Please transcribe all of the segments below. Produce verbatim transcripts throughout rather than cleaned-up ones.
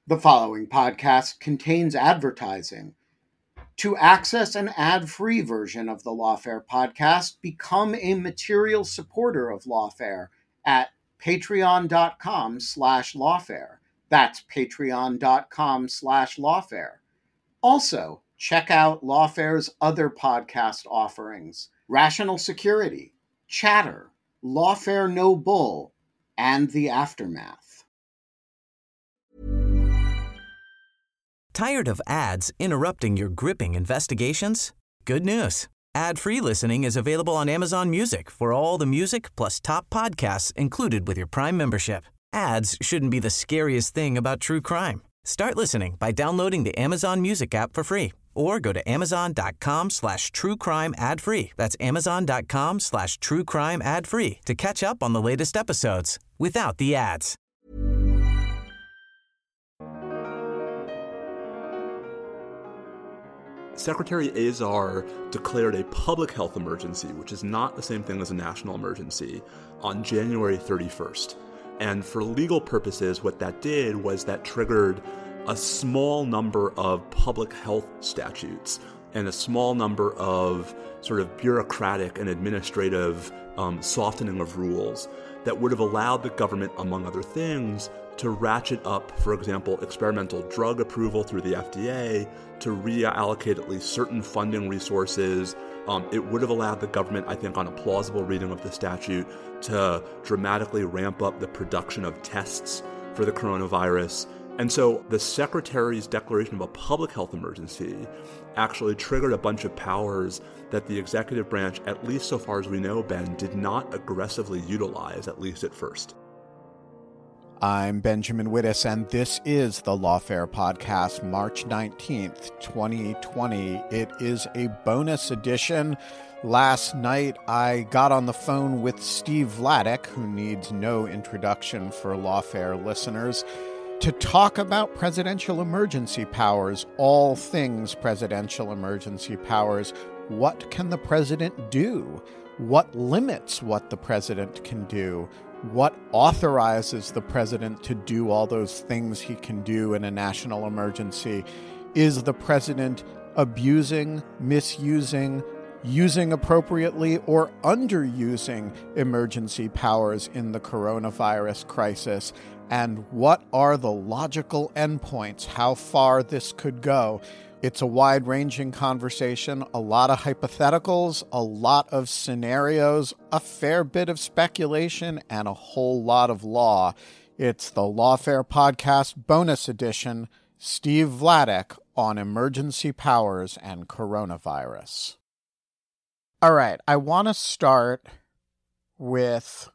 The following podcast contains advertising. To access an ad-free version of the Lawfare podcast, become a material supporter of Lawfare at patreon.com slash lawfare. That's patreon.com slash lawfare. Also, check out Lawfare's other podcast offerings: Rational Security, Chatter, Lawfare No Bull, and The Aftermath. Tired of ads interrupting your gripping investigations? Good news. Ad-free listening is available on Amazon Music for all the music plus top podcasts included with your Prime membership. Ads shouldn't be the scariest thing about true crime. Start listening by downloading the Amazon Music app for free or go to amazon.com slash true crime ad free. That's amazon.com slash true crime ad free to catch up on the latest episodes without the ads. Secretary Azar declared a public health emergency, which is not the same thing as a national emergency, on January thirty-first. And for legal purposes, what that did was that triggered a small number of public health statutes and a small number of sort of bureaucratic and administrative um, softening of rules that would have allowed the government, among other things, to ratchet up, for example, experimental drug approval through the F D A, to reallocate at least certain funding resources. Um, it would have allowed the government, I think, on a plausible reading of the statute, to dramatically ramp up the production of tests for the coronavirus. And so the Secretary's declaration of a public health emergency actually triggered a bunch of powers that the executive branch, at least so far as we know, Ben, did not aggressively utilize, at least at first. I'm Benjamin Wittes, and this is the Lawfare Podcast, March nineteenth, twenty twenty. It is a bonus edition. Last night, I got on the phone with Steve Vladeck, who needs no introduction for Lawfare listeners, to talk about presidential emergency powers, all things presidential emergency powers. What can the president do? What limits what the president can do? What authorizes the president to do all those things he can do in a national emergency? Is the president abusing, misusing, using appropriately, or underusing emergency powers in the coronavirus crisis? And what are the logical endpoints? How far this could go? It's a wide-ranging conversation, a lot of hypotheticals, a lot of scenarios, a fair bit of speculation, and a whole lot of law. It's the Lawfare Podcast bonus edition, Steve Vladeck on emergency powers and coronavirus. All right, I want to start with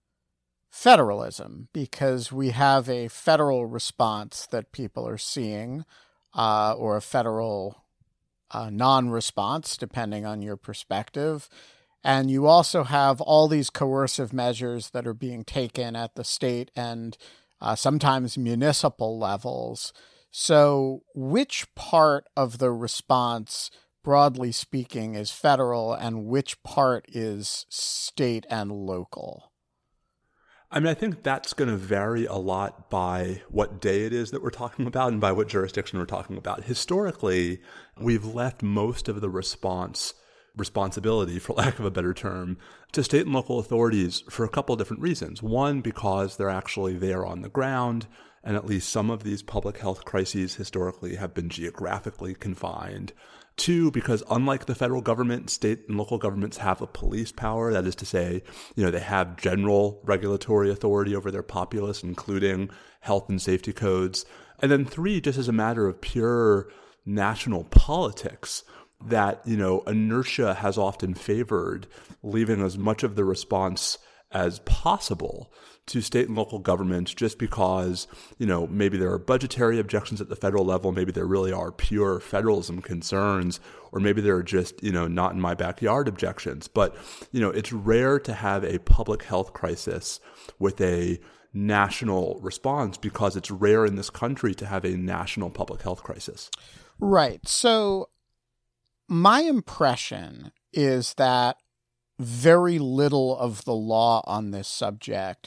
federalism, because we have a federal response that people are seeing, Uh, or a federal uh, non-response, depending on your perspective. And you also have all these coercive measures that are being taken at the state and uh, sometimes municipal levels. So which part of the response, broadly speaking, is federal and which part is state and local? I mean, I think that's going to vary a lot by what day it is that we're talking about and by what jurisdiction we're talking about. Historically, we've left most of the response responsibility, for lack of a better term, to state and local authorities for a couple of different reasons. One, because they're actually there on the ground, and at least some of these public health crises historically have been geographically confined. Two, because unlike the federal government, state and local governments have a police power. That is to say, you know, they have general regulatory authority over their populace, including health and safety codes. And then three, just as a matter of pure national politics, that, you know, inertia has often favored leaving as much of the response as possible to state and local governments, just because, you know, maybe there are budgetary objections at the federal level, maybe there really are pure federalism concerns, or maybe there are just, you know, not in my backyard objections. But, you know, it's rare to have a public health crisis with a national response, because it's rare in this country to have a national public health crisis. Right. So my impression is that very little of the law on this subject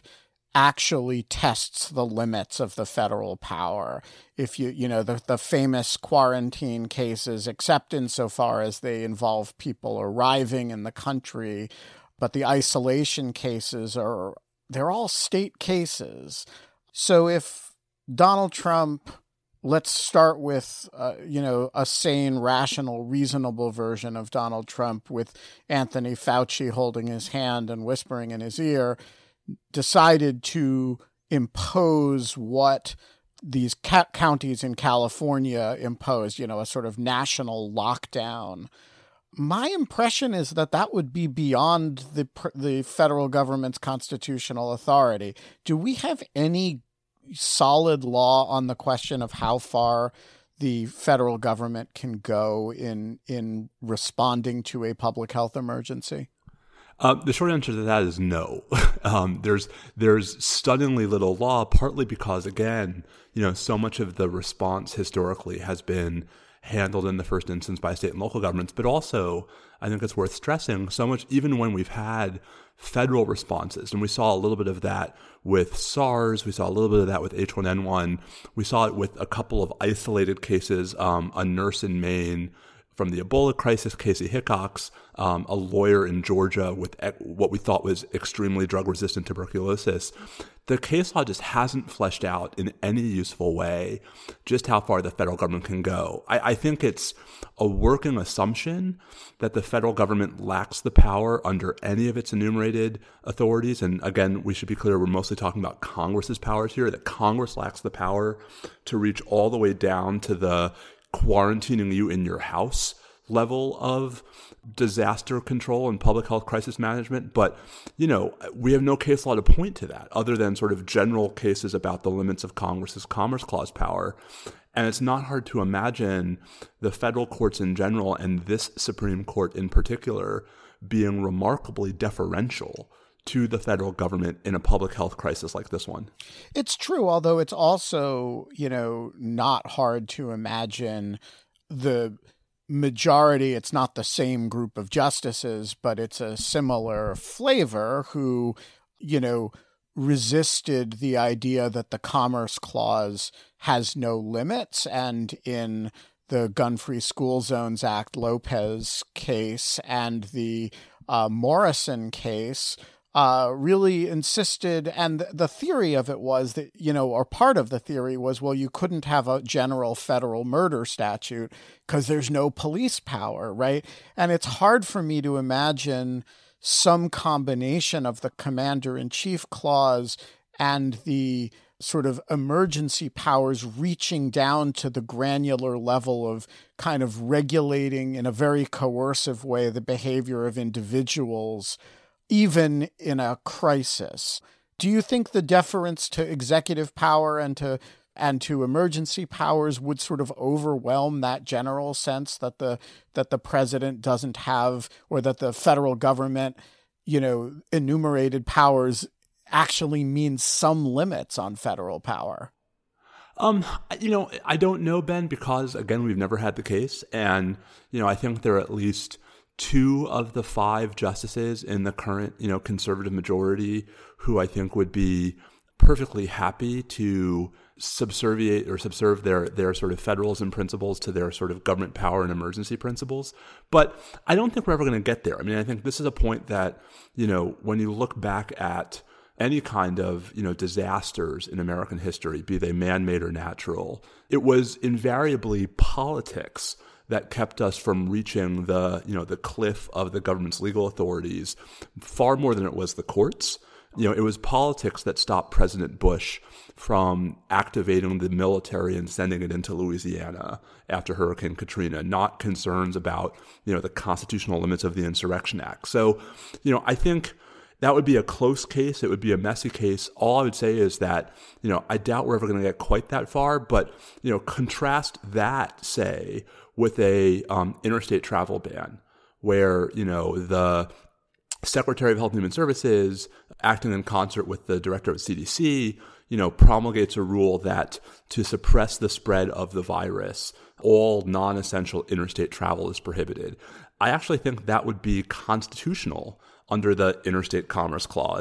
actually tests the limits of the federal power. If you, you know, the, the famous quarantine cases, except insofar as they involve people arriving in the country, but the isolation cases are, they're all state cases. So if Donald Trump, let's start with, uh, you know, a sane, rational, reasonable version of Donald Trump with Anthony Fauci holding his hand and whispering in his ear, decided to impose what these ca- counties in California imposed, you know, a sort of national lockdown. My impression is that that would be beyond the the federal government's constitutional authority. Do we have any solid law on the question of how far the federal government can go in in responding to a public health emergency? Uh, the short answer to that is no. um, there's there's stunningly little law, partly because, again, you know, so much of the response historically has been handled in the first instance by state and local governments, but also, I think it's worth stressing, so much, even when we've had federal responses, and we saw a little bit of that with SARS, we saw a little bit of that with H one N one, we saw it with a couple of isolated cases, um, a nurse in Maine from the Ebola crisis, Casey Hickox, um, a lawyer in Georgia with e- what we thought was extremely drug-resistant tuberculosis. The case law just hasn't fleshed out in any useful way just how far the federal government can go. I, I think it's a working assumption that the federal government lacks the power under any of its enumerated authorities. And again, we should be clear, we're mostly talking about Congress's powers here, that Congress lacks the power to reach all the way down to the quarantining you in your house level of disaster control and public health crisis management. But, you know, we have no case law to point to that other than sort of general cases about the limits of Congress's Commerce Clause power. And it's not hard to imagine the federal courts in general and this Supreme Court in particular being remarkably deferential to the federal government in a public health crisis like this one. It's true, although it's also, you know, not hard to imagine the majority, it's not the same group of justices, but it's a similar flavor who, you know, resisted the idea that the Commerce Clause has no limits. And in the Gun-Free School Zones Act Lopez case and the uh, Morrison case, Uh, really insisted, and the theory of it was that, you know, or part of the theory was, well, you couldn't have a general federal murder statute because there's no police power, right? And it's hard for me to imagine some combination of the commander-in-chief clause and the sort of emergency powers reaching down to the granular level of kind of regulating in a very coercive way the behavior of individuals, even in a crisis. Do you think the deference to executive power and to and to emergency powers would sort of overwhelm that general sense that the that the president doesn't have, or that the federal government, you know, enumerated powers actually means some limits on federal power? Um, you know, I don't know, Ben, because again, we've never had the case, and you know, I think there are at least two of the five justices in the current, you know, conservative majority who I think would be perfectly happy to subserviate or subserve their their sort of federalism principles to their sort of government power and emergency principles. But I don't think we're ever going to get there. I mean, I think this is a point that, you know, when you look back at any kind of, you know, disasters in American history, be they man-made or natural, it was invariably politics that kept us from reaching the, you know, the cliff of the government's legal authorities far more than it was the courts. You know, it was politics that stopped President Bush from activating the military and sending it into Louisiana after Hurricane Katrina, not concerns about, you know, the constitutional limits of the Insurrection Act. So, you know, I think that would be a close case. It would be a messy case. All I would say is that, you know, I doubt we're ever going to get quite that far, but, you know, contrast that, say, with a um, interstate travel ban where, you know, the Secretary of Health and Human Services, acting in concert with the director of C D C, you know, promulgates a rule that to suppress the spread of the virus, all non-essential interstate travel is prohibited. I actually think that would be constitutional under the Interstate Commerce Clause.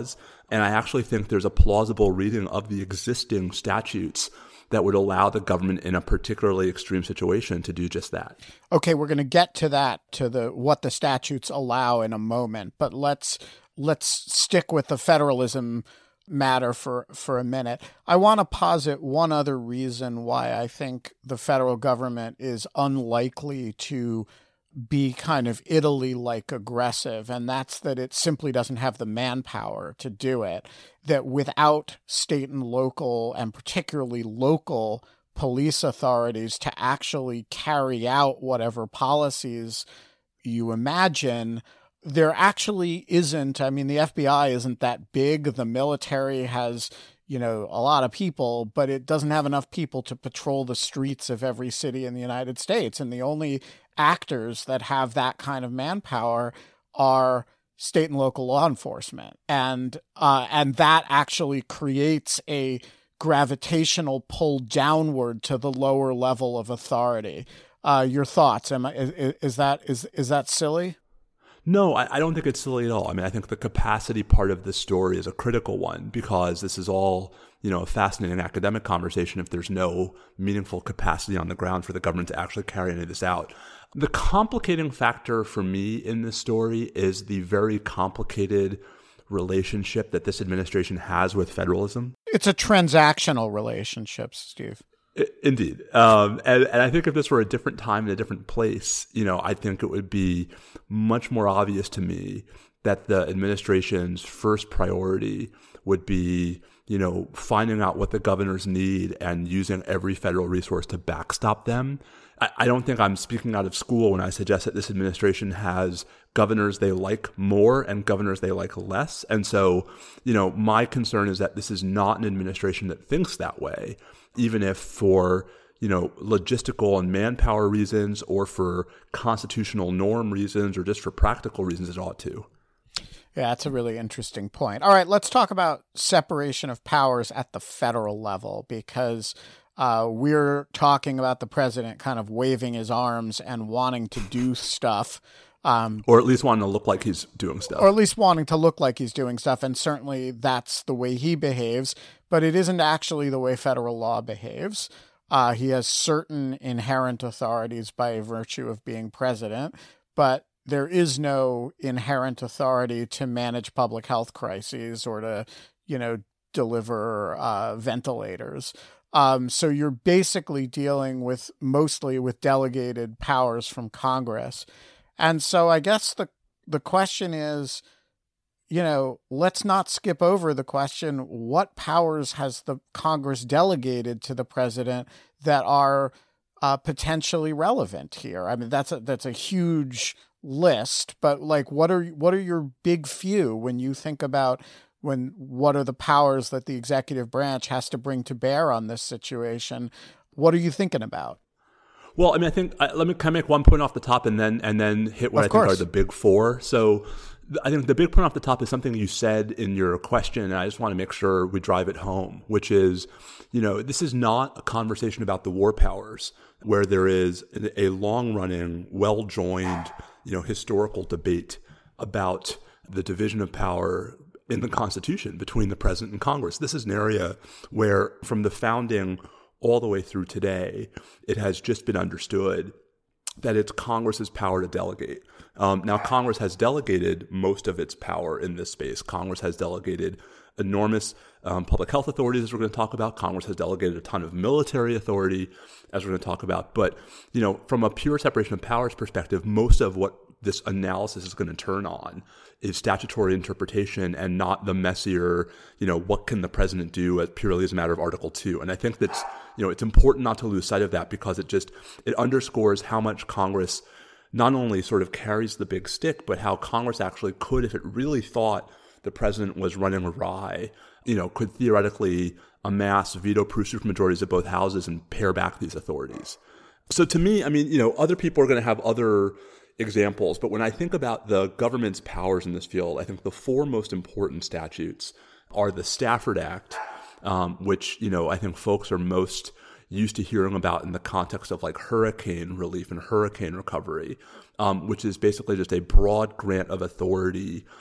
And I actually think there's a plausible reading of the existing statutes that would allow the government in a particularly extreme situation to do just that. Okay, we're going to get to that, to the what the statutes allow in a moment, but let's let's stick with the federalism matter for, for a minute. I want to posit one other reason why I think the federal government is unlikely to be kind of Italy-like aggressive, and that's that it simply doesn't have the manpower to do it, that without state and local, and particularly local police authorities to actually carry out whatever policies you imagine, there actually isn't. I mean, the F B I isn't that big. The military has, you know, a lot of people, but it doesn't have enough people to patrol the streets of every city in the United States. And the only actors that have that kind of manpower are state and local law enforcement. And uh, and that actually creates a gravitational pull downward to the lower level of authority. Uh, your thoughts? Am I, is, is that is is that silly? No, I, I don't think it's silly at all. I mean, I think the capacity part of this story is a critical one, because this is all, you know, a fascinating academic conversation if there's no meaningful capacity on the ground for the government to actually carry any of this out. The complicating factor for me in this story is the very complicated relationship that this administration has with federalism. It's a transactional relationship, Steve. Indeed. Um, and, and I think if this were a different time and a different place, you know, I think it would be much more obvious to me that the administration's first priority would be, you know, finding out what the governors need and using every federal resource to backstop them. I, I don't think I'm speaking out of school when I suggest that this administration has governors they like more and governors they like less. And so, you know, my concern is that this is not an administration that thinks that way, even if for, you know, logistical and manpower reasons or for constitutional norm reasons or just for practical reasons it ought to. Yeah, that's a really interesting point. All right, let's talk about separation of powers at the federal level, because uh, we're talking about the president kind of waving his arms and wanting to do stuff. Um, or at least wanting to look like he's doing stuff. Or at least wanting to look like he's doing stuff. And certainly that's the way he behaves. But it isn't actually the way federal law behaves. Uh, he has certain inherent authorities by virtue of being president. But there is no inherent authority to manage public health crises or to, you know, deliver uh, ventilators. Um, so you're basically dealing with mostly with delegated powers from Congress. And so I guess the the question is, you know, let's not skip over the question, what powers has the Congress delegated to the president that are uh, potentially relevant here? I mean, that's a, that's a huge list, but like, what are what are your big few when you think about when what are the powers that the executive branch has to bring to bear on this situation? What are you thinking about? Well, I mean, I think uh, let me kind of make one point off the top and then and then hit what of I course. think are the big four. So th- I think the big point off the top is something you said in your question, and I just want to make sure we drive it home, which is, you know, this is not a conversation about the war powers where there is a long-running, well-joined, you know, historical debate about the division of power in the Constitution between the president and Congress. This is an area where from the founding all the way through today, it has just been understood that it's Congress's power to delegate. Um, now, Congress has delegated most of its power in this space. Congress has delegated enormous um, public health authorities, as we're going to talk about. Congress has delegated a ton of military authority, as we're going to talk about. But, you know, from a pure separation of powers perspective, most of what this analysis is going to turn on is statutory interpretation and not the messier, you know, what can the president do as purely as a matter of Article two. And I think that's, you know, it's important not to lose sight of that because it just, it underscores how much Congress not only sort of carries the big stick, but how Congress actually could, if it really thought the president was running awry, you know, could theoretically amass veto-proof supermajorities of both houses and pare back these authorities. So to me, I mean, you know, other people are going to have other examples, but when I think about the government's powers in this field, I think the four most important statutes are the Stafford Act, um, which, you know, I think folks are most used to hearing about in the context of like hurricane relief and hurricane recovery, um, which is basically just a broad grant of authority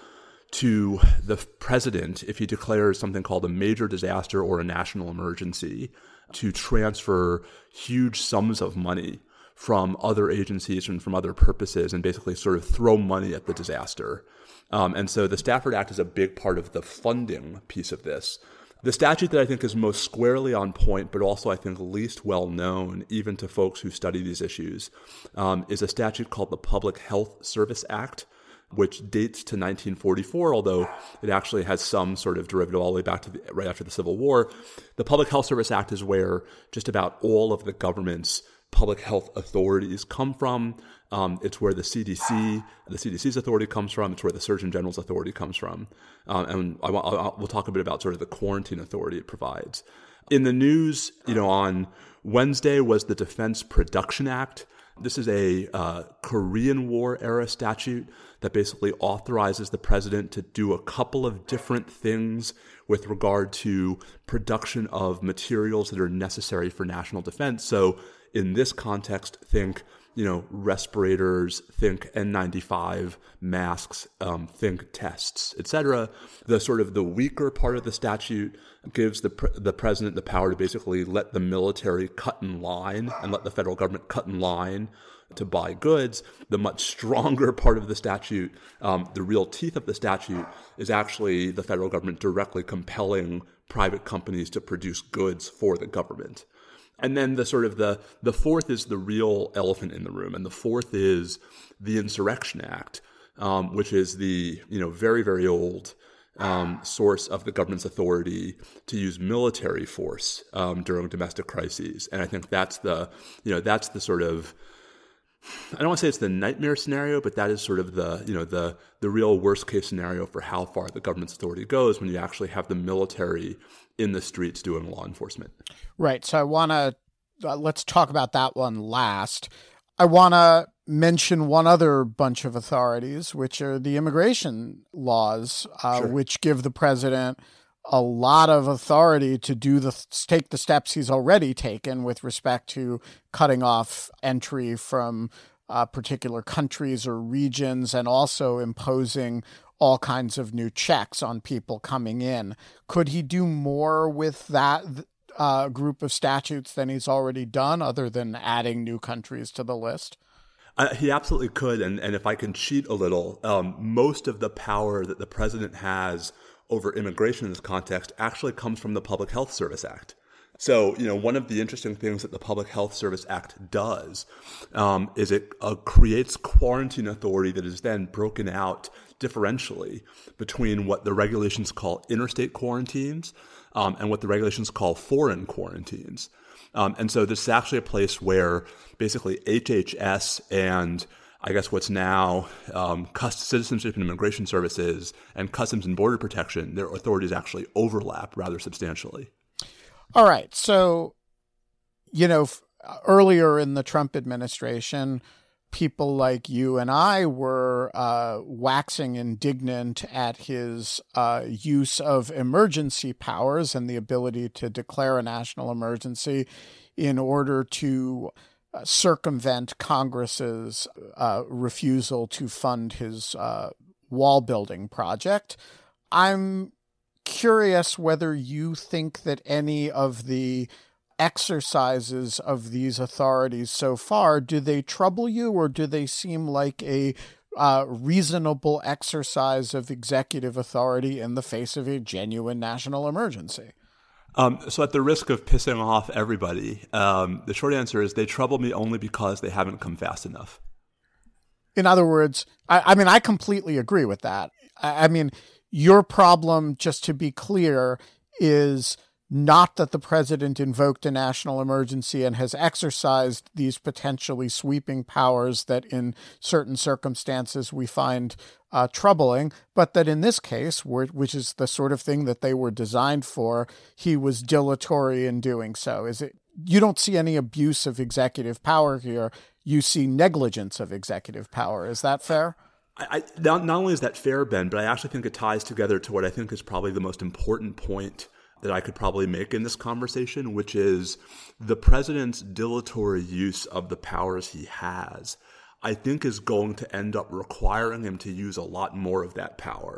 to the president if he declares something called a major disaster or a national emergency to transfer huge sums of money from other agencies and from other purposes and basically sort of throw money at the disaster. Um, and so the Stafford Act is a big part of the funding piece of this. The statute that I think is most squarely on point, but also I think least well known, even to folks who study these issues, um, is a statute called the Public Health Service Act, which dates to nineteen forty-four, although it actually has some sort of derivative all the way back to the, right after the Civil War. The Public Health Service Act is where just about all of the government's public health authorities come from. Um, it's where the C D C, the C D C's authority comes from. It's where the Surgeon General's authority comes from. Um, and I, I, we'll talk a bit about sort of the quarantine authority it provides. In the news, you know, on Wednesday was the Defense Production Act. This is a uh, Korean War era statute that basically authorizes the president to do a couple of different things with regard to production of materials that are necessary for national defense. So in this context, think, you know, respirators, think N ninety-five masks, um, think tests, et cetera. The sort of the weaker part of the statute gives the pre- the president the power to basically let the military cut in line and let the federal government cut in line to buy goods. The much stronger part of the statute, um, the real teeth of the statute, is actually the federal government directly compelling private companies to produce goods for the government. And then the sort of the the fourth is the real elephant in the room, and the fourth is the Insurrection Act, um, which is the you know very very old um, source of the government's authority to use military force um, during domestic crises. And I think that's the you know that's the sort of I don't want to say it's the nightmare scenario, but that is sort of the you know the the real worst case scenario for how far the government's authority goes when you actually have the military in the streets doing law enforcement. Right. So I want to uh, let's talk about that one last. I want to mention one other bunch of authorities, which are the immigration laws, uh, sure. which give the president a lot of authority to do the take the steps he's already taken with respect to cutting off entry from uh, particular countries or regions, and also imposing all kinds of new checks on people coming in. Could he do more with that uh, group of statutes than he's already done, other than adding new countries to the list? Uh, he absolutely could. And, and if I can cheat a little, um, most of the power that the president has over immigration in this context actually comes from the Public Health Service Act. So, you know, one of the interesting things that the Public Health Service Act does um, is it uh, creates quarantine authority that is then broken out differentially between what the regulations call interstate quarantines um, and what the regulations call foreign quarantines. Um, and so this is actually a place where basically H H S and I guess what's now um, Citizenship and Immigration Services and Customs and Border Protection, their authorities actually overlap rather substantially. All right. So, you know, f- earlier in the Trump administration, people like you and I were uh, waxing indignant at his uh, use of emergency powers and the ability to declare a national emergency in order to uh, circumvent Congress's uh, refusal to fund his uh, wall building project. I'm curious whether you think that any of the exercises of these authorities so far, do they trouble you, or do they seem like a uh, reasonable exercise of executive authority in the face of a genuine national emergency? Um, so at the risk of pissing off everybody, um, the short answer is they trouble me only because they haven't come fast enough. In other words, I, I mean, I completely agree with that. I, I mean, your problem, just to be clear, is not that the president invoked a national emergency and has exercised these potentially sweeping powers that in certain circumstances we find uh, troubling, but that in this case, which is the sort of thing that they were designed for, he was dilatory in doing so. Is it? You don't see any abuse of executive power here. You see negligence of executive power. Is that fair? I, not, not only is that fair, Ben, but I actually think it ties together to what I think is probably the most important point that I could probably make in this conversation, which is the president's dilatory use of the powers he has, I think is going to end up requiring him to use a lot more of that power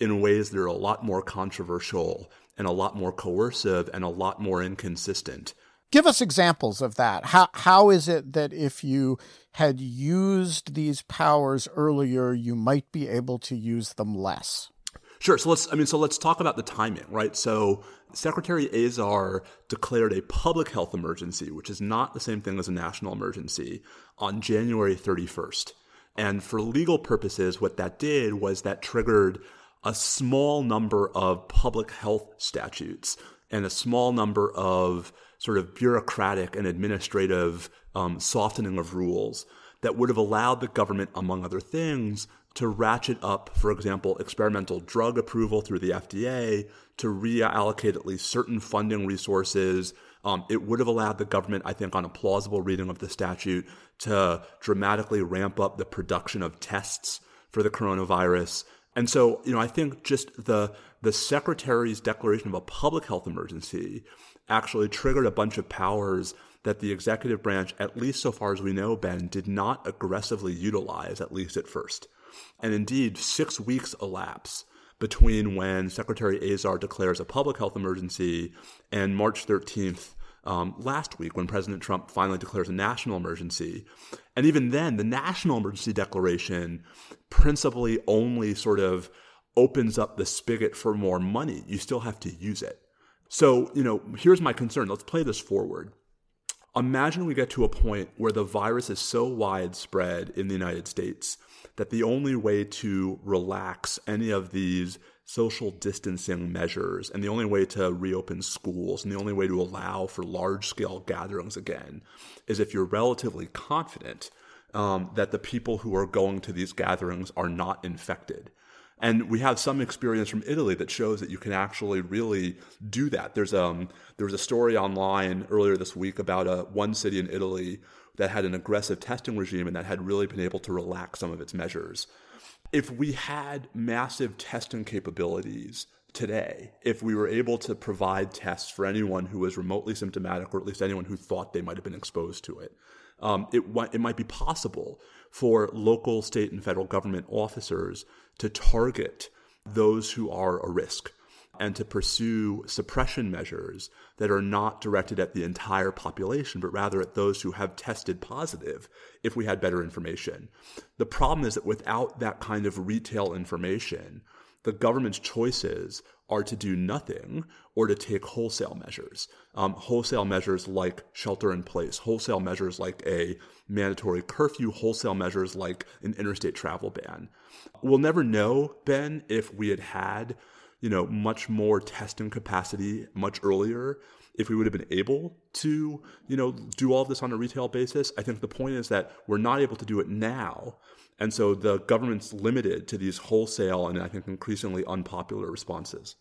in ways that are a lot more controversial and a lot more coercive and a lot more inconsistent. Give us examples of that. How how is it that if you had used these powers earlier, you might be able to use them less? Sure. So let's, I mean, so let's talk about the timing, right? So Secretary Azar declared a public health emergency, which is not the same thing as a national emergency, on January thirty-first. And for legal purposes, what that did was that triggered a small number of public health statutes and a small number of sort of bureaucratic and administrative um, softening of rules that would have allowed the government, among other things, to ratchet up, for example, experimental drug approval through the F D A, to reallocate at least certain funding resources. Um, it would have allowed the government, I think, on a plausible reading of the statute, to dramatically ramp up the production of tests for the coronavirus. And so, you know, I think just the the secretary's declaration of a public health emergency actually triggered a bunch of powers that the executive branch, at least so far as we know, Ben, did not aggressively utilize, at least at first. And indeed, six weeks elapse between when Secretary Azar declares a public health emergency and March thirteenth, um, last week, when President Trump finally declares a national emergency. And even then, the national emergency declaration principally only sort of opens up the spigot for more money. You still have to use it. So, you know, here's my concern. Let's play this forward. Imagine we get to a point where the virus is so widespread in the United States that the only way to relax any of these social distancing measures and the only way to reopen schools and the only way to allow for large-scale gatherings again is if you're relatively confident um, that the people who are going to these gatherings are not infected. And we have some experience from Italy that shows that you can actually really do that. There's um there was a story online earlier this week about a one city in Italy that had an aggressive testing regime and that had really been able to relax some of its measures. If we had massive testing capabilities today, if we were able to provide tests for anyone who was remotely symptomatic, or at least anyone who thought they might have been exposed to it, um, it, it might be possible for local, state, and federal government officers to target those who are a risk and to pursue suppression measures that are not directed at the entire population, but rather at those who have tested positive if we had better information. The problem is that without that kind of retail information, the government's choices are to do nothing or to take wholesale measures. Um, wholesale measures like shelter in place, wholesale measures like a mandatory curfew, wholesale measures like an interstate travel ban. We'll never know, Ben, if we had had, you know, much more testing capacity much earlier, if we would have been able to, you know, do all of this on a retail basis. I think the point is that we're not able to do it now. And so the government's limited to these wholesale and I think increasingly unpopular responses.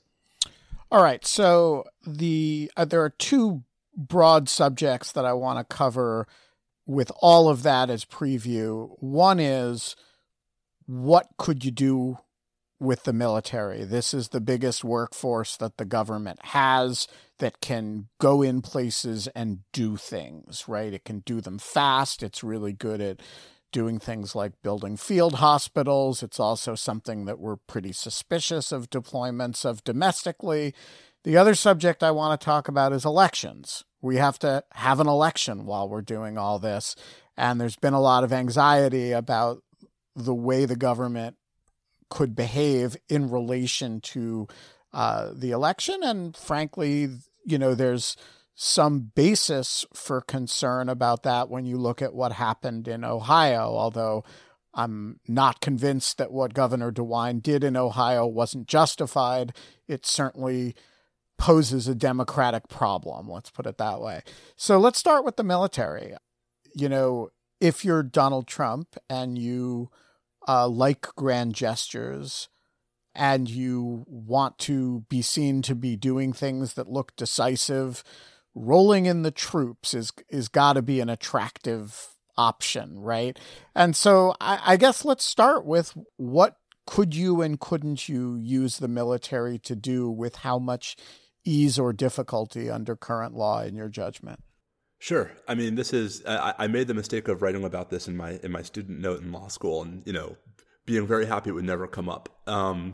All right. So the uh, there are two broad subjects that I want to cover with all of that as preview. One is, what could you do with the military? This is the biggest workforce that the government has that can go in places and do things, right? It can do them fast. It's really good at doing things like building field hospitals. It's also something that we're pretty suspicious of deployments of domestically. The other subject I want to talk about is elections. We have to have an election while we're doing all this. And there's been a lot of anxiety about the way the government could behave in relation to uh, the election. And frankly, you know, there's some basis for concern about that when you look at what happened in Ohio, although I'm not convinced that what Governor DeWine did in Ohio wasn't justified. It certainly poses a democratic problem, let's put it that way. So let's start with the military. You know, if you're Donald Trump and you uh, like grand gestures and you want to be seen to be doing things that look decisive, rolling in the troops is is got to be an attractive option, right? And so I, I guess let's start with, what could you and couldn't you use the military to do with how much ease or difficulty under current law in your judgment? Sure. I mean, this is, I, I made the mistake of writing about this in my in my student note in law school and, you know, being very happy it would never come up. Um,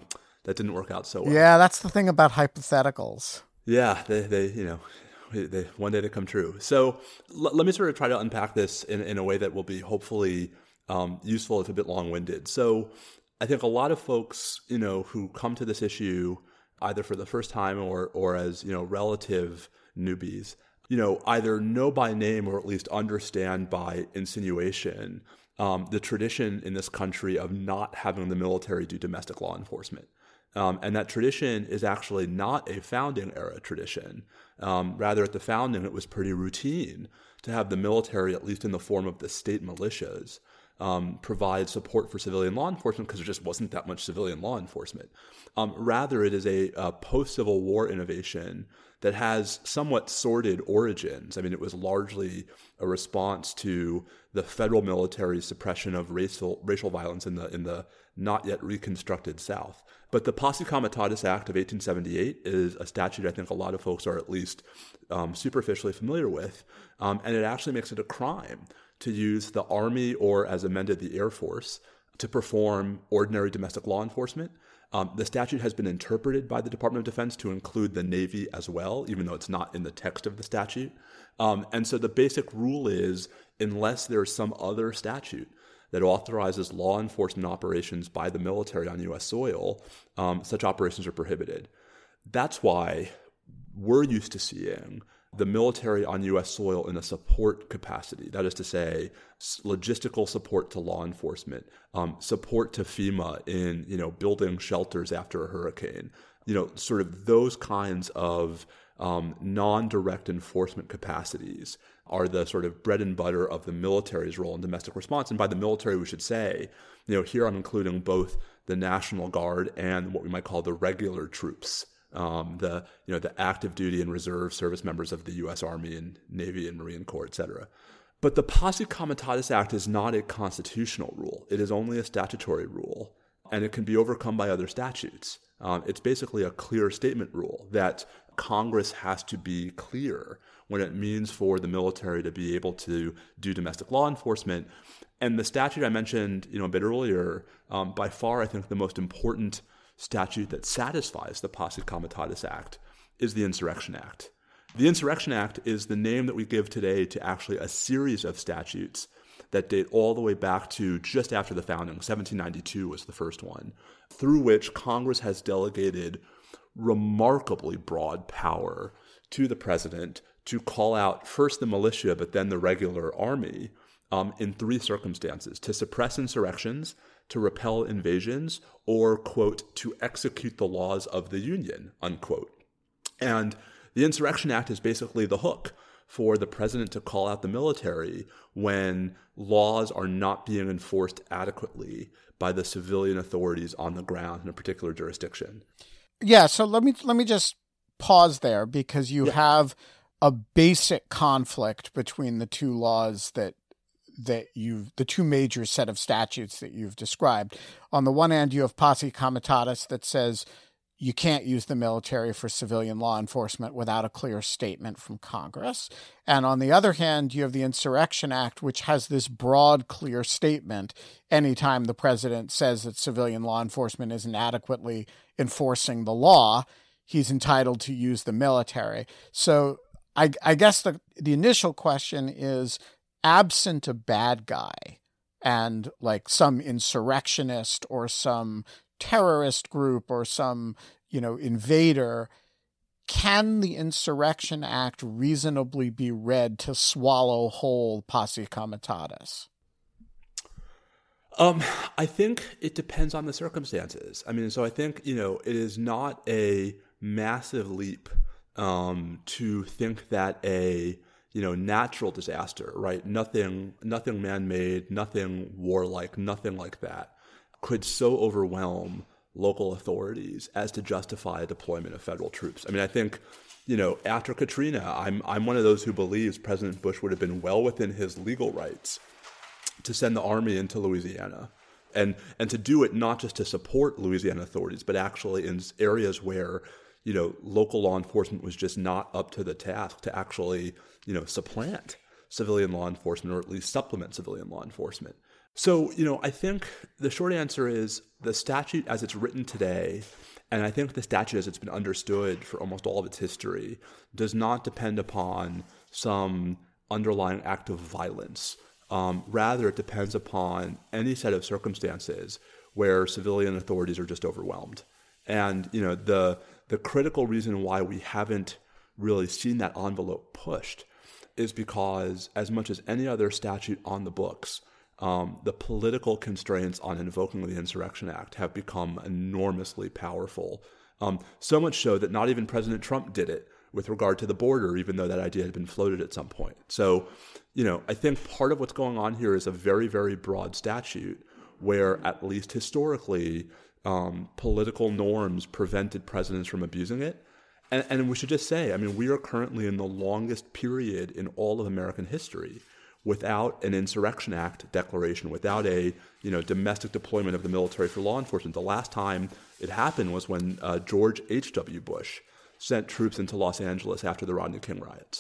that didn't work out so well. Yeah, that's the thing about hypotheticals. Yeah, they, they you know, they, one day they come true. So l- let me sort of try to unpack this in, in a way that will be hopefully um, useful if a bit long-winded. So I think a lot of folks, you know, who come to this issue either for the first time or or as, you know, relative newbies, you know, either know by name or at least understand by insinuation um, the tradition in this country of not having the military do domestic law enforcement. Um, and that tradition is actually not a founding era tradition. Um, rather, at the founding, it was pretty routine to have the military, at least in the form of the state militias, um, provide support for civilian law enforcement because there just wasn't that much civilian law enforcement. Um, rather, it is a, a post-Civil War innovation that has somewhat sordid origins. I mean, it was largely a response to the federal military's suppression of racial racial violence in the in the not yet reconstructed South. But the Posse Comitatus Act of eighteen seventy-eight is a statute I think a lot of folks are at least um, superficially familiar with, um, and it actually makes it a crime to use the Army or, as amended, the Air Force to perform ordinary domestic law enforcement. Um, the statute has been interpreted by the Department of Defense to include the Navy as well, even though it's not in the text of the statute. Um, and so the basic rule is, unless there's some other statute that authorizes law enforcement operations by the military on U S soil, um, such operations are prohibited. That's why we're used to seeing the military on U S soil in a support capacity. That is to say, logistical support to law enforcement, um, support to FEMA in, you know, building shelters after a hurricane, you know, sort of those kinds of um, non-direct enforcement capacities are the sort of bread and butter of the military's role in domestic response. And by the military, we should say, you know, here I'm including both the National Guard and what we might call the regular troops. Um, the you know the active duty and reserve service members of the U S Army and Navy and Marine Corps, et cetera. But the Posse Comitatus Act is not a constitutional rule. It is only a statutory rule, and it can be overcome by other statutes. Um, it's basically a clear statement rule that Congress has to be clear when it means for the military to be able to do domestic law enforcement. And the statute I mentioned, you know, a bit earlier, um, by far, I think the most important statute that satisfies the Posse Comitatus Act is the Insurrection Act. The Insurrection Act is the name that we give today to actually a series of statutes that date all the way back to just after the founding. seventeen ninety-two was the first one, through which Congress has delegated remarkably broad power to the president to call out first the militia, but then the regular army um, in three circumstances: to suppress insurrections, to repel invasions, or, quote, to execute the laws of the Union, unquote. And the Insurrection Act is basically the hook for the president to call out the military when laws are not being enforced adequately by the civilian authorities on the ground in a particular jurisdiction. Yeah, so let me let me just pause there, because you yeah. have a basic conflict between the two laws that that you've, the two major set of statutes that you've described. On the one hand, you have Posse Comitatus that says you can't use the military for civilian law enforcement without a clear statement from Congress. And on the other hand, you have the Insurrection Act, which has this broad, clear statement. Anytime the president says that civilian law enforcement isn't adequately enforcing the law, he's entitled to use the military. So I, I guess the, the initial question is, absent a bad guy and like some insurrectionist or some terrorist group or some, you know, invader, can the Insurrection Act reasonably be read to swallow whole Posse Comitatus? Um, I think it depends on the circumstances. I mean, so I think, you know, it is not a massive leap um, to think that a you know, natural disaster, right? Nothing, nothing man-made, nothing warlike, nothing like that could so overwhelm local authorities as to justify a deployment of federal troops. I mean, I think, you know, after Katrina, I'm I'm one of those who believes President Bush would have been well within his legal rights to send the army into Louisiana, and and to do it not just to support Louisiana authorities, but actually in areas where, you know, local law enforcement was just not up to the task to actually, you know, supplant civilian law enforcement, or at least supplement civilian law enforcement. So, you know, I think the short answer is the statute as it's written today, and I think the statute as it's been understood for almost all of its history, does not depend upon some underlying act of violence. Um, rather, it depends upon any set of circumstances where civilian authorities are just overwhelmed. And, you know, the the critical reason why we haven't really seen that envelope pushed is because, as much as any other statute on the books, um, the political constraints on invoking the Insurrection Act have become enormously powerful. Um, so much so that not even President Trump did it with regard to the border, even though that idea had been floated at some point. So, you know, I think part of what's going on here is a very, very broad statute where, at least historically, um, political norms prevented presidents from abusing it. And, and we should just say, I mean, we are currently in the longest period in all of American history without an Insurrection Act declaration, without a, you know, domestic deployment of the military for law enforcement. The last time it happened was when uh, George H W. Bush sent troops into Los Angeles after the Rodney King riots.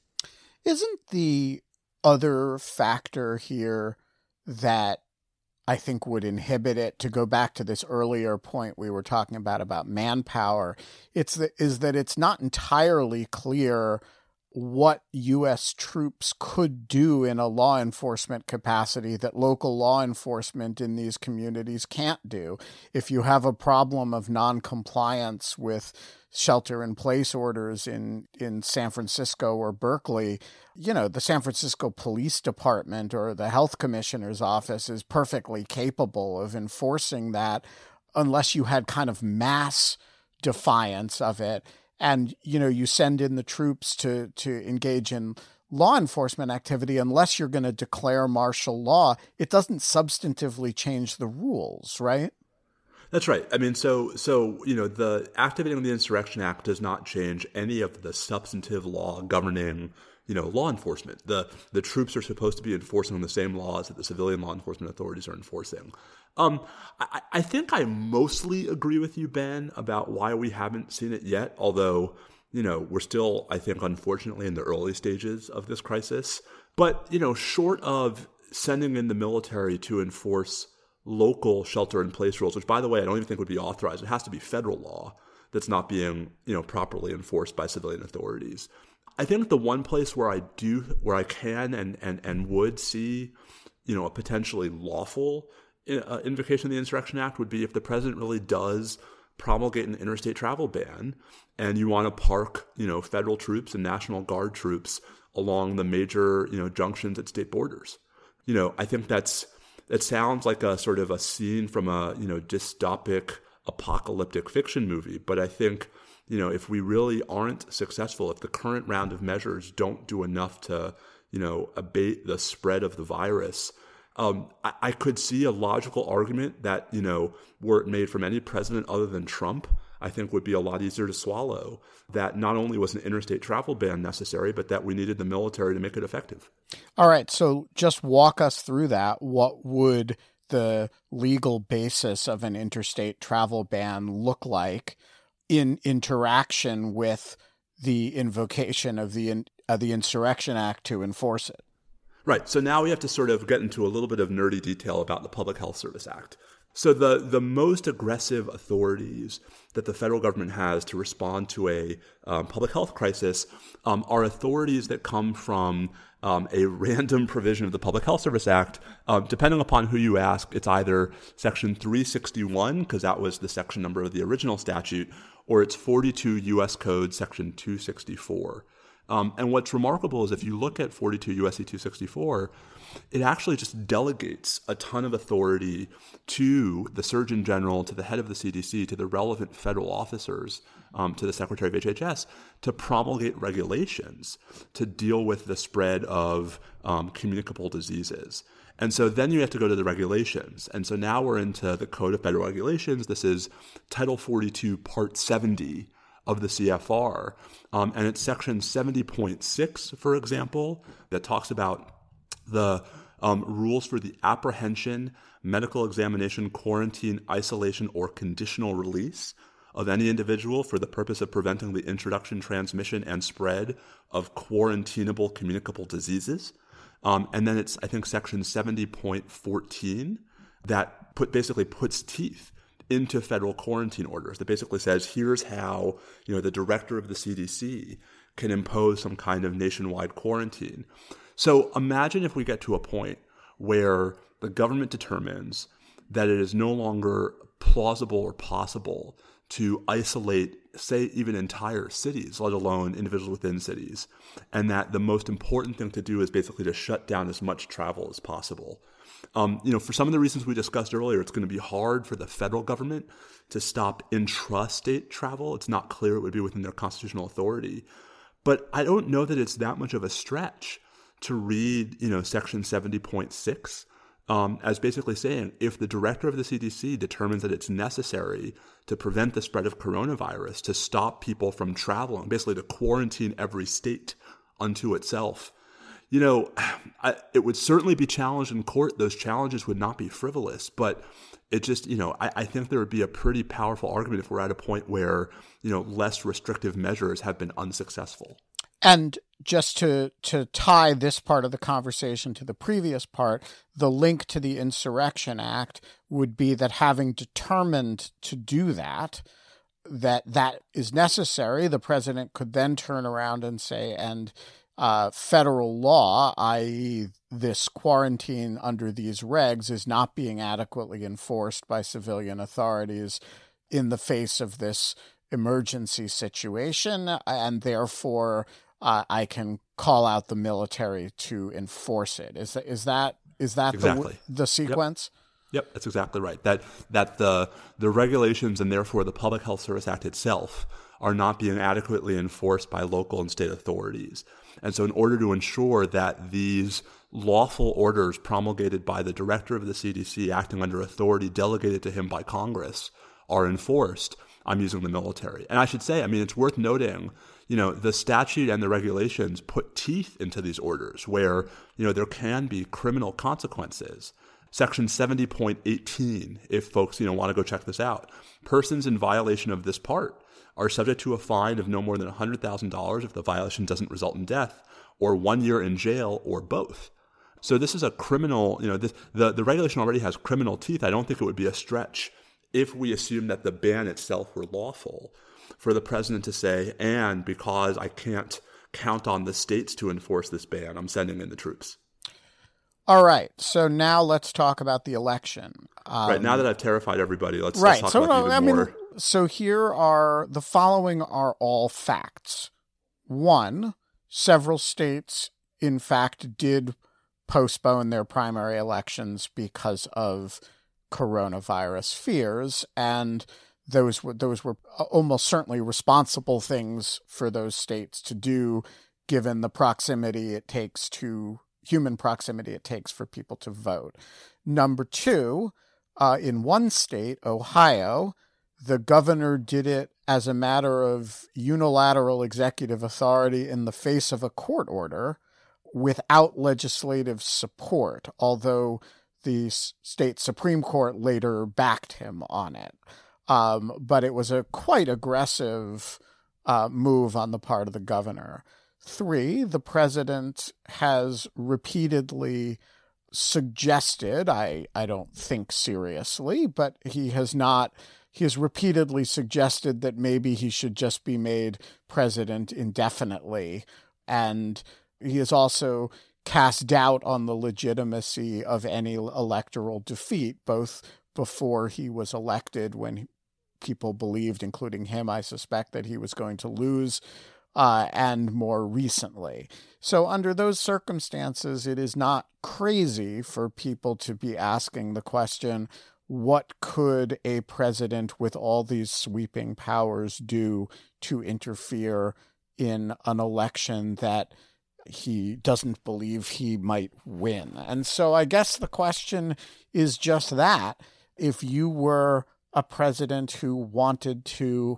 Isn't the other factor here that I think would inhibit it, to go back to this earlier point we were talking about, about manpower, it's the, is that it's not entirely clear what U S troops could do in a law enforcement capacity that local law enforcement in these communities can't do. If you have a problem of non-compliance with shelter-in-place orders in, in San Francisco or Berkeley, you know, the San Francisco Police Department or the Health Commissioner's office is perfectly capable of enforcing that unless you had kind of mass defiance of it. And, you know, you send in the troops to, to engage in law enforcement activity, unless you're going to declare martial law, it doesn't substantively change the rules, right? That's right. I mean, so, so you know, the activating of the Insurrection Act does not change any of the substantive law governing, you know, law enforcement. The the troops are supposed to be enforcing the same laws that the civilian law enforcement authorities are enforcing. Um, I, I think I mostly agree with you, Ben, about why we haven't seen it yet, although, you know, we're still, I think, unfortunately, in the early stages of this crisis. But, you know, short of sending in the military to enforce local shelter-in-place rules, which, by the way, I don't even think would be authorized. It has to be federal law that's not being, you know, properly enforced by civilian authorities. I think the one place where I do, where I can and and and would see, you know, a potentially lawful uh, invocation of the Insurrection Act would be if the president really does promulgate an interstate travel ban, and you want to park, you know, federal troops and National Guard troops along the major, you know, junctions at state borders. You know, I think that's it sounds like a sort of a scene from a, you know, dystopic apocalyptic fiction movie, but I think, you know, if we really aren't successful, if the current round of measures don't do enough to, you know, abate the spread of the virus, um, I, I could see a logical argument that, you know, were it made from any president other than Trump, I think would be a lot easier to swallow, that not only was an interstate travel ban necessary, but that we needed the military to make it effective. All right. So just walk us through that. What would the legal basis of an interstate travel ban look like in interaction with the invocation of the uh, the Insurrection Act to enforce it? Right. So now we have to sort of get into a little bit of nerdy detail about the Public Health Service Act. So the, the most aggressive authorities that the federal government has to respond to a um, public health crisis um, are authorities that come from um, a random provision of the Public Health Service Act. Um, depending upon who you ask, it's either Section three sixty-one, because that was the section number of the original statute, or it's forty-two U S Code Section two sixty-four. Um, and what's remarkable is if you look at forty-two U S C two sixty-four, it actually just delegates a ton of authority to the Surgeon General, to the head of the C D C, to the relevant federal officers, um, to the Secretary of H H S, to promulgate regulations to deal with the spread of um, communicable diseases. And so then you have to go to the regulations. And so now we're into the Code of Federal Regulations. This is Title forty-two, Part seventy of the C F R. Um, and it's Section seventy point six, for example, that talks about the um, rules for the apprehension, medical examination, quarantine, isolation, or conditional release of any individual for the purpose of preventing the introduction, transmission, and spread of quarantinable communicable diseases. Um, and then it's, I think, section seventy point fourteen that put basically puts teeth into federal quarantine orders that basically says, here's how, you know, the director of the C D C can impose some kind of nationwide quarantine. So imagine if we get to a point where the government determines that it is no longer plausible or possible to isolate, say, even entire cities, let alone individuals within cities, and that the most important thing to do is basically to shut down as much travel as possible. Um, you know, for some of the reasons we discussed earlier, it's going to be hard for the federal government to stop intrastate travel. It's not clear it would be within their constitutional authority. But I don't know that it's that much of a stretch to read, you know, section seventy point six um, as basically saying, if the director of the C D C determines that it's necessary to prevent the spread of coronavirus, to stop people from traveling, basically to quarantine every state unto itself, you know, I, it would certainly be challenged in court. Those challenges would not be frivolous, but it just, you know, I, I think there would be a pretty powerful argument if we're at a point where, you know, less restrictive measures have been unsuccessful. And just to to tie this part of the conversation to the previous part, the link to the Insurrection Act would be that having determined to do that, that that is necessary, the president could then turn around and say, and uh, federal law, that is this quarantine under these regs, is not being adequately enforced by civilian authorities in the face of this emergency situation, and therefore uh, I can call out the military to enforce it. Is that is that is that exactly. the, the sequence? Yep. Yep, that's exactly right. That that the the regulations and therefore the Public Health Service Act itself are not being adequately enforced by local and state authorities. And so in order to ensure that these lawful orders promulgated by the director of the C D C acting under authority delegated to him by Congress are enforced, I'm using the military. And I should say, I mean, it's worth noting, you know, the statute and the regulations put teeth into these orders where, you know, there can be criminal consequences. Section seventy point eighteen, if folks, you know, want to go check this out, persons in violation of this part are subject to a fine of no more than one hundred thousand dollars if the violation doesn't result in death, or one year in jail, or both. So this is a criminal, you know, this, the, the regulation already has criminal teeth. I don't think it would be a stretch if we assume that the ban itself were lawful for the president to say, and because I can't count on the states to enforce this ban, I'm sending in the troops. All right. So now let's talk about the election. Um, right. Now that I've terrified everybody, let's, right. let's talk so, about no, even I mean, more. So here are the following are all facts. One, several states, in fact, did postpone their primary elections because of coronavirus fears, and those were those were almost certainly responsible things for those states to do, given the proximity it takes to human proximity it takes for people to vote. Number two, uh, in one state, Ohio, the governor did it as a matter of unilateral executive authority in the face of a court order without legislative support, although the state Supreme Court later backed him on it. Um, but it was a quite aggressive uh, move on the part of the governor. Three, the president has repeatedly suggested, I, I don't think seriously, but he has not, he has repeatedly suggested that maybe he should just be made president indefinitely. And he has also cast doubt on the legitimacy of any electoral defeat, both before he was elected, when people believed, including him, I suspect, that he was going to lose, uh, and more recently. So under those circumstances, it is not crazy for people to be asking the question, what could a president with all these sweeping powers do to interfere in an election that he doesn't believe he might win? And so I guess the question is just that. If you were a president who wanted to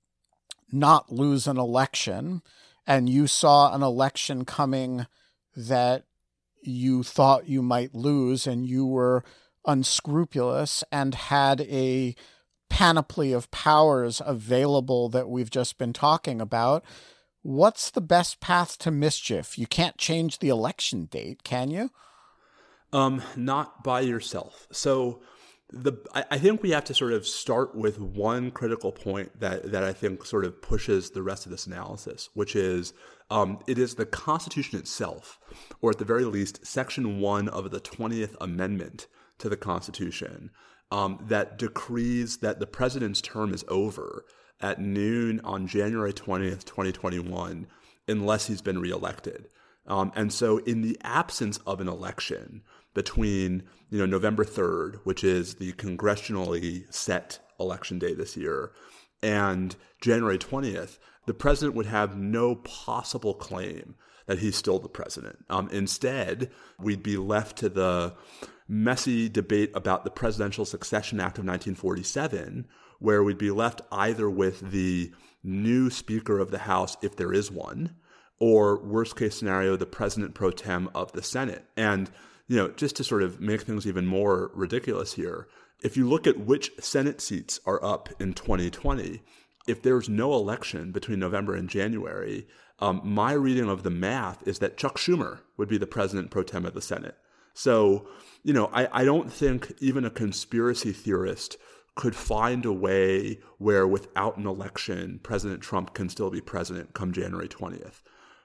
not lose an election, and you saw an election coming that you thought you might lose, and you were unscrupulous and had a panoply of powers available that we've just been talking about, what's the best path to mischief? You can't change the election date, can you? Um, not by yourself. So the I, I think we have to sort of start with one critical point that, that I think sort of pushes the rest of this analysis, which is um, it is the Constitution itself, or at the very least, Section one of the twentieth Amendment to the Constitution, um, that decrees that the president's term is over at noon on January twentieth, twenty twenty-one, unless he's been reelected. Um, and so in the absence of an election between, you know, November third, which is the congressionally set election day this year, and January twentieth, the president would have no possible claim that he's still the president. Um, instead, we'd be left to the messy debate about the Presidential Succession Act of nineteen forty-seven, where we'd be left either with the new Speaker of the House, if there is one, or worst case scenario, the President pro tem of the Senate. And, you know, just to sort of make things even more ridiculous here, if you look at which Senate seats are up in twenty twenty, if there's no election between November and January, um, my reading of the math is that Chuck Schumer would be the President pro tem of the Senate. So, you know, I, I don't think even a conspiracy theorist could find a way where without an election, President Trump can still be president come January twentieth.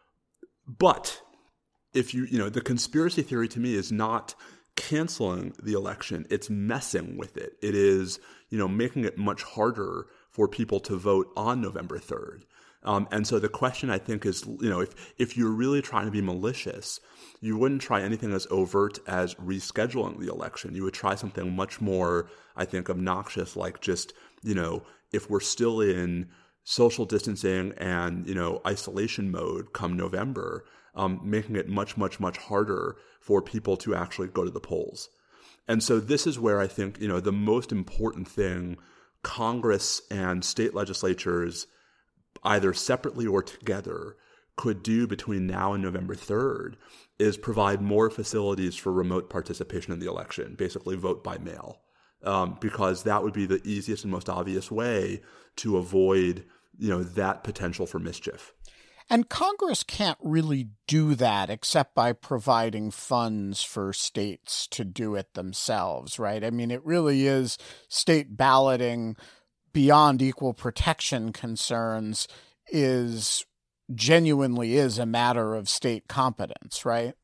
But if you, you know, the conspiracy theory to me is not canceling the election, it's messing with it. It is, you know, making it much harder for people to vote on November third. Um, and so the question, I think, is, you know, if, if you're really trying to be malicious, you wouldn't try anything as overt as rescheduling the election. You would try something much more, I think, obnoxious, like just, you know, if we're still in social distancing and, you know, isolation mode come November, um, making it much, much, much harder for people to actually go to the polls. And so this is where I think, you know, the most important thing Congress and state legislatures, either separately or together, could do between now and November third is provide more facilities for remote participation in the election, basically vote by mail, um, because that would be the easiest and most obvious way to avoid, you know, that potential for mischief. And Congress can't really do that except by providing funds for states to do it themselves, right? I mean, it really is state balloting beyond equal protection concerns is genuinely is a matter of state competence, right?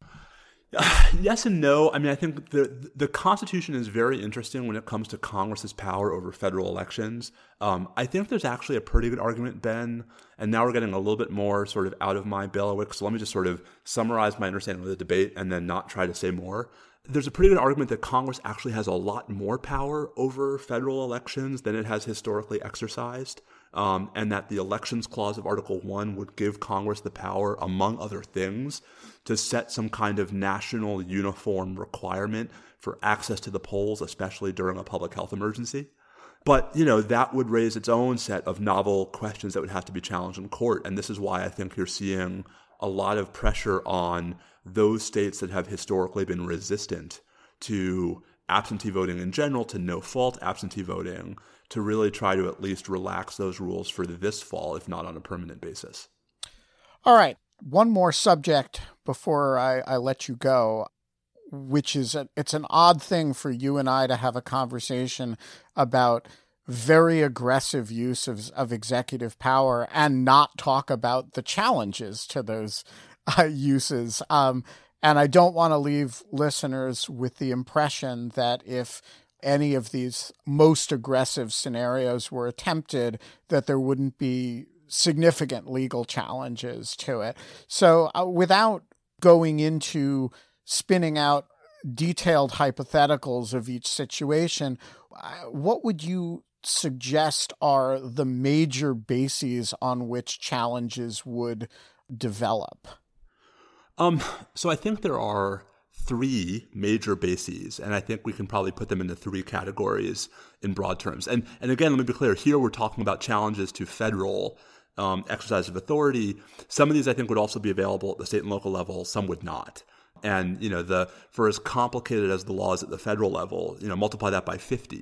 Yes and no. I mean, I think the the Constitution is very interesting when it comes to Congress's power over federal elections. Um, I think there's actually a pretty good argument, Ben, and now we're getting a little bit more sort of out of my bailiwick, so let me just sort of summarize my understanding of the debate and then not try to say more. There's a pretty good argument that Congress actually has a lot more power over federal elections than it has historically exercised, um, and that the Elections Clause of Article one would give Congress the power, among other things, to set some kind of national uniform requirement for access to the polls, especially during a public health emergency. But, you know, that would raise its own set of novel questions that would have to be challenged in court. And this is why I think you're seeing a lot of pressure on those states that have historically been resistant to absentee voting in general, to no-fault absentee voting, to really try to at least relax those rules for this fall, if not on a permanent basis. All right. One more subject before I, I let you go, which is a, it's an odd thing for you and I to have a conversation about very aggressive use of, of executive power and not talk about the challenges to those uh, uses. Um, and I don't want to leave listeners with the impression that if any of these most aggressive scenarios were attempted, that there wouldn't be significant legal challenges to it. So uh, without going into spinning out detailed hypotheticals of each situation, uh, what would you suggest are the major bases on which challenges would develop? Um, so I think there are three major bases, and I think we can probably put them into three categories in broad terms. And and again, let me be clear, here we're talking about challenges to federal um, exercise of authority. Some of these I think would also be available at the state and local level, some would not. And, you know, the for as complicated as the law is at the federal level, you know, multiply that by fifty.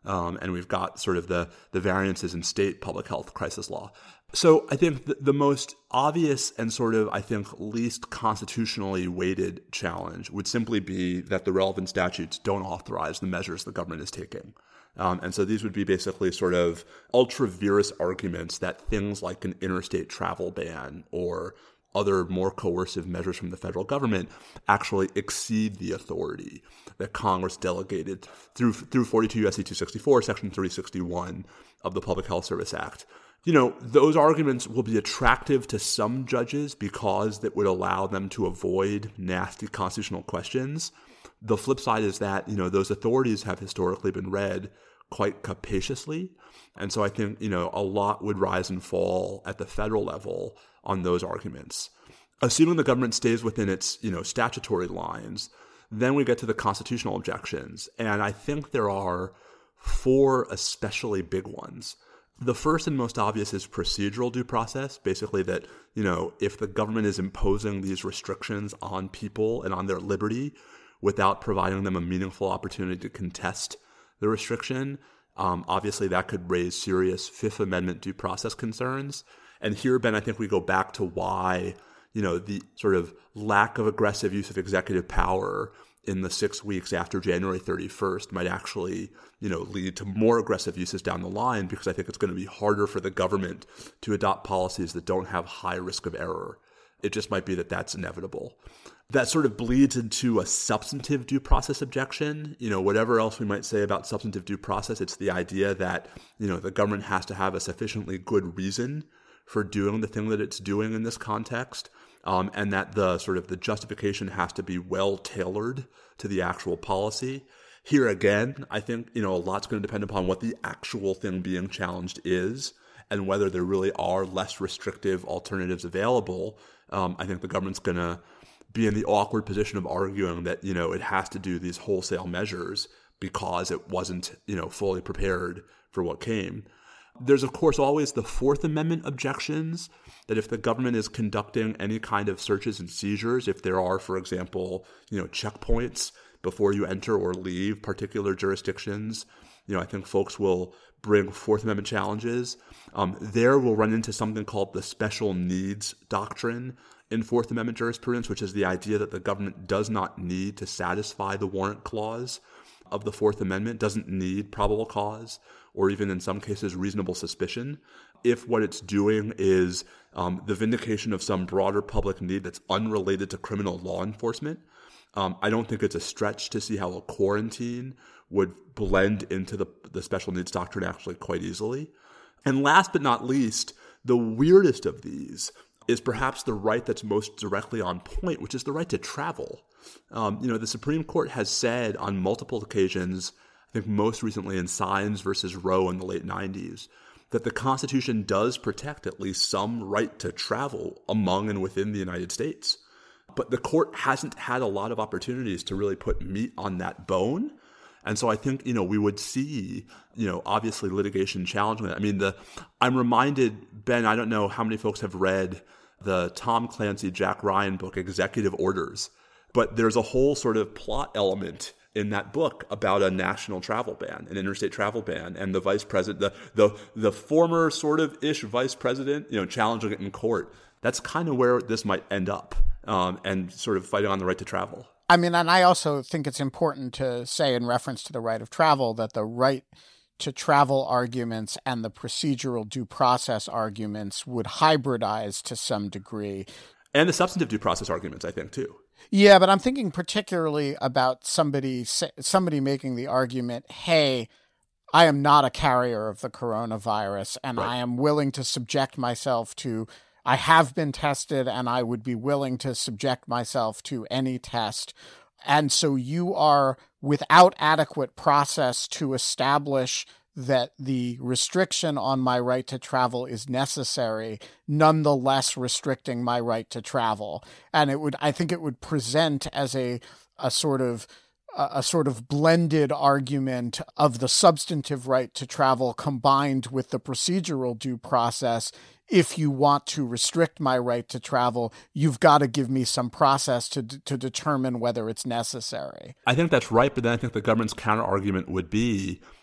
Um, and we've got sort of the, the variances in state public health crisis law. So I think the, the most obvious and sort of, I think, least constitutionally weighted challenge would simply be that the relevant statutes don't authorize the measures the government is taking. Um, and so these would be basically sort of ultra-virus arguments that things like an interstate travel ban or other more coercive measures from the federal government actually exceed the authority that Congress delegated through through forty-two U S C two sixty-four, Section three sixty-one of the Public Health Service Act. You know, those arguments will be attractive to some judges because that would allow them to avoid nasty constitutional questions. The flip side is that, you know, those authorities have historically been read quite capaciously. And so I think, you know, a lot would rise and fall at the federal level on those arguments. Assuming the government stays within its, you know, statutory lines, then we get to the constitutional objections. And I think there are four especially big ones. The first and most obvious is procedural due process, basically that, you know, if the government is imposing these restrictions on people and on their liberty without providing them a meaningful opportunity to contest the restriction, um, obviously that could raise serious Fifth Amendment due process concerns. And here, Ben, I think we go back to why, you know, the sort of lack of aggressive use of executive power in the six weeks after January thirty-first might actually, you know, lead to more aggressive uses down the line, because I think it's going to be harder for the government to adopt policies that don't have high risk of error. It just might be that that's inevitable. That sort of bleeds into a substantive due process objection. You know, whatever else we might say about substantive due process, it's the idea that, you know, the government has to have a sufficiently good reason for doing the thing that it's doing in this context. Um, and that the sort of the justification has to be well tailored to the actual policy. Here again, I think, you know, a lot's going to depend upon what the actual thing being challenged is and whether there really are less restrictive alternatives available. Um, I think the government's going to be in the awkward position of arguing that, you know, it has to do these wholesale measures because it wasn't, you know, fully prepared for what came. There's, of course, always the Fourth Amendment objections that if the government is conducting any kind of searches and seizures, if there are, for example, you know, checkpoints before you enter or leave particular jurisdictions, you know, I think folks will bring Fourth Amendment challenges. Um, there we'll run into something called the special needs doctrine in Fourth Amendment jurisprudence, which is the idea that the government does not need to satisfy the warrant clause of the Fourth Amendment, doesn't need probable cause, or even in some cases reasonable suspicion, if what it's doing is um, the vindication of some broader public need that's unrelated to criminal law enforcement. Um, I don't think it's a stretch to see how a quarantine would blend into the, the special needs doctrine actually quite easily. And last but not least, the weirdest of these is perhaps the right that's most directly on point, which is the right to travel. Um, you know, the Supreme Court has said on multiple occasions, I think most recently in Sines versus Roe in the late nineties, that the Constitution does protect at least some right to travel among and within the United States. But the court hasn't had a lot of opportunities to really put meat on that bone. And so I think, you know, we would see, you know, obviously litigation challenging that. I mean, the I'm reminded, Ben, I don't know how many folks have read the Tom Clancy, Jack Ryan book, Executive Orders, but there's a whole sort of plot element in that book about a national travel ban, an interstate travel ban, and the vice president, the the the former sort of ish vice president, you know, challenging it in court. That's kind of where this might end up, um, and sort of fighting on the right to travel. I mean, and I also think it's important to say in reference to the right of travel that the right to travel arguments and the procedural due process arguments would hybridize to some degree. And the substantive due process arguments, I think, too. Yeah, but I'm thinking particularly about somebody somebody making the argument, hey, I am not a carrier of the coronavirus, and right. I am willing to subject myself to, I have been tested, and I would be willing to subject myself to any test. And so you are without adequate process to establish that the restriction on my right to travel is necessary, nonetheless restricting my right to travel. And it would, I think it would present as a, a sort of, a sort of blended argument of the substantive right to travel combined with the procedural due process. If you want to restrict my right to travel, you've got to give me some process to to determine whether it's necessary. I think that's right, but then I think the government's counter argument would be,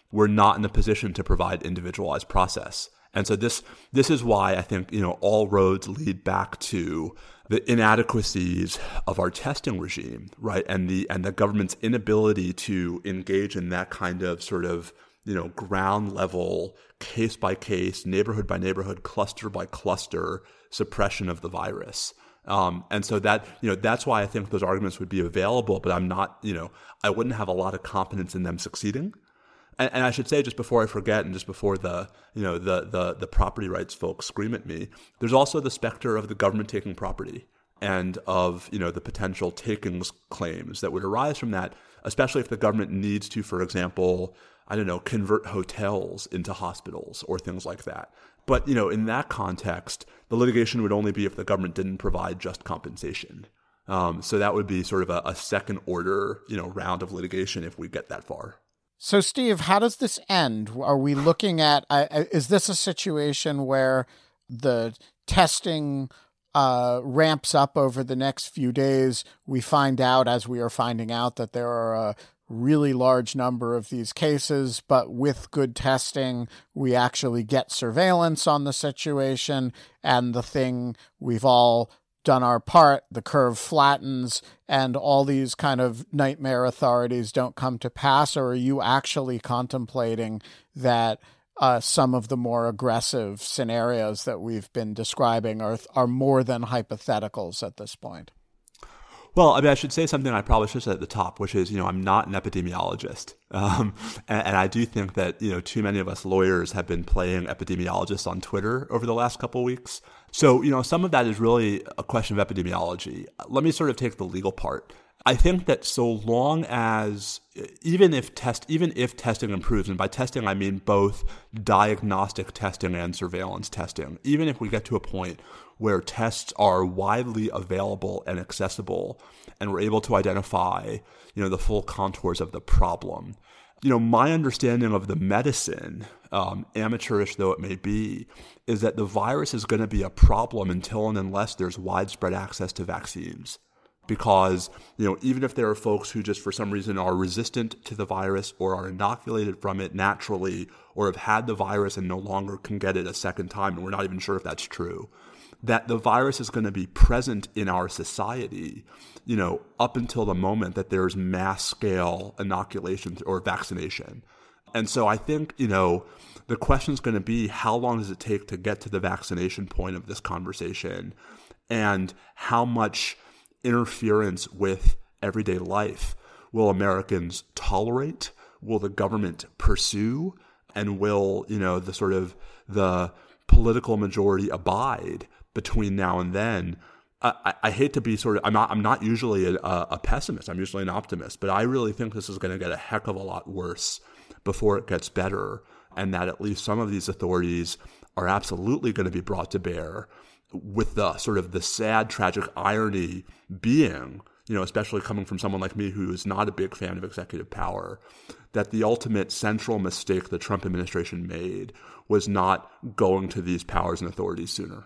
we're not in a position to provide individualized process. And so this this is why I think, you know, all roads lead back to the inadequacies of our testing regime, right? And the and the government's inability to engage in that kind of sort of, you know, ground level, case by case, neighborhood by neighborhood, cluster by cluster suppression of the virus. Um, and so that, you know, that's why I think those arguments would be available, but I'm not, you know, I wouldn't have a lot of confidence in them succeeding. And, and I should say, just before I forget, and just before the, you know, the, the, the property rights folks scream at me, there's also the specter of the government taking property and of, you know, the potential takings claims that would arise from that, especially if the government needs to, for example, I don't know, convert hotels into hospitals or things like that. But, you know, in that context, the litigation would only be if the government didn't provide just compensation. Um, so that would be sort of a, a second order, you know, round of litigation if we get that far. So, Steve, how does this end? Are we looking at, uh, is this a situation where the testing uh, ramps up over the next few days? We find out, as we are finding out, that there are a really large number of these cases, but with good testing, we actually get surveillance on the situation, and the thing we've all done our part, the curve flattens, and all these kind of nightmare authorities don't come to pass? Or are you actually contemplating that uh, some of the more aggressive scenarios that we've been describing are are more than hypotheticals at this point? Well, I mean, I should say something I probably should have said at the top, which is, you know, I'm not an epidemiologist. Um, and, and I do think that, you know, too many of us lawyers have been playing epidemiologists on Twitter over the last couple of weeks. So, you know, some of that is really a question of epidemiology. Let me sort of take the legal part. I think that so long as, even if test, even if testing improves, and by testing I mean both diagnostic testing and surveillance testing, even if we get to a point where tests are widely available and accessible, and we're able to identify, you know, the full contours of the problem, you know, my understanding of the medicine, um, amateurish though it may be, is that the virus is going to be a problem until and unless there's widespread access to vaccines. Because, you know, even if there are folks who just for some reason are resistant to the virus or are inoculated from it naturally or have had the virus and no longer can get it a second time, and we're not even sure if that's true, that the virus is going to be present in our society, you know, up until the moment that there's mass scale inoculation or vaccination. And so I think, you know, the question is going to be, how long does it take to get to the vaccination point of this conversation, and how much interference with everyday life will Americans tolerate? Will the government pursue? And will, you know, the sort of the political majority abide between now and then? I, I hate to be sort of, I'm not, I'm not usually a, a pessimist. I'm usually an optimist, but I really think this is going to get a heck of a lot worse before it gets better. And that at least some of these authorities are absolutely going to be brought to bear, with the sort of the sad, tragic irony being, you know, especially coming from someone like me who is not a big fan of executive power, that the ultimate central mistake the Trump administration made was not going to these powers and authorities sooner.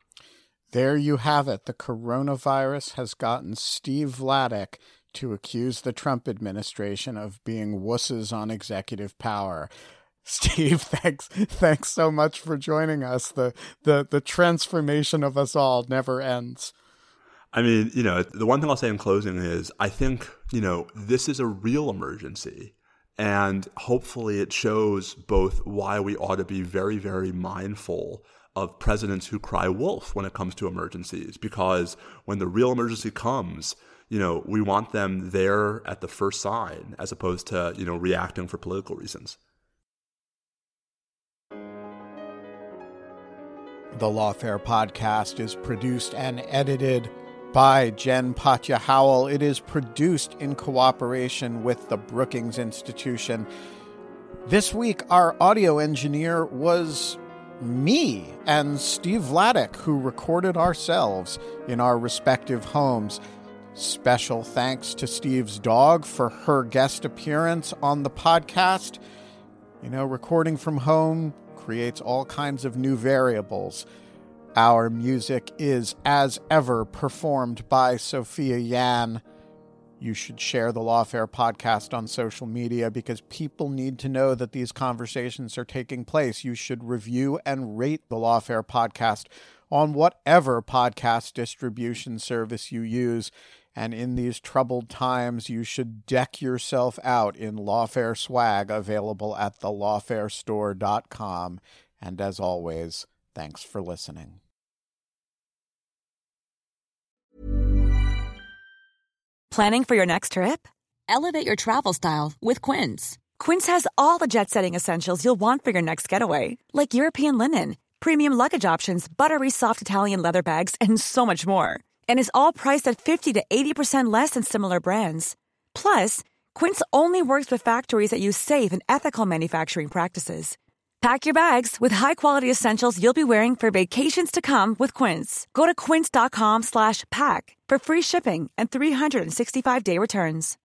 There you have it. The coronavirus has gotten Steve Vladeck to accuse the Trump administration of being wusses on executive power. Steve, thanks thanks so much for joining us. The, the the transformation of us all never ends. I mean, you know, the one thing I'll say in closing is I think, you know, this is a real emergency. And hopefully it shows both why we ought to be very, very mindful of presidents who cry wolf when it comes to emergencies. Because when the real emergency comes, you know, we want them there at the first sign as opposed to, you know, reacting for political reasons. The Lawfare podcast is produced and edited by Jen Patja Howell. It is produced in cooperation with the Brookings Institution. This week, our audio engineer was me and Steve Vladeck, who recorded ourselves in our respective homes. Special thanks to Steve's dog for her guest appearance on the podcast. You know, recording from home creates all kinds of new variables. Our music is, as ever, performed by Sophia Yan. You should share the Lawfare podcast on social media because people need to know that these conversations are taking place. You should review and rate the Lawfare podcast on whatever podcast distribution service you use. And in these troubled times, you should deck yourself out in Lawfare swag available at the lawfare store dot com. And as always, thanks for listening. Planning for your next trip? Elevate your travel style with Quince. Quince has all the jet-setting essentials you'll want for your next getaway, like European linen, premium luggage options, buttery soft Italian leather bags, and so much more. And is all priced at fifty to eighty percent less than similar brands. Plus, Quince only works with factories that use safe and ethical manufacturing practices. Pack your bags with high-quality essentials you'll be wearing for vacations to come with Quince. Go to quince dot com slash pack for free shipping and three sixty-five day returns.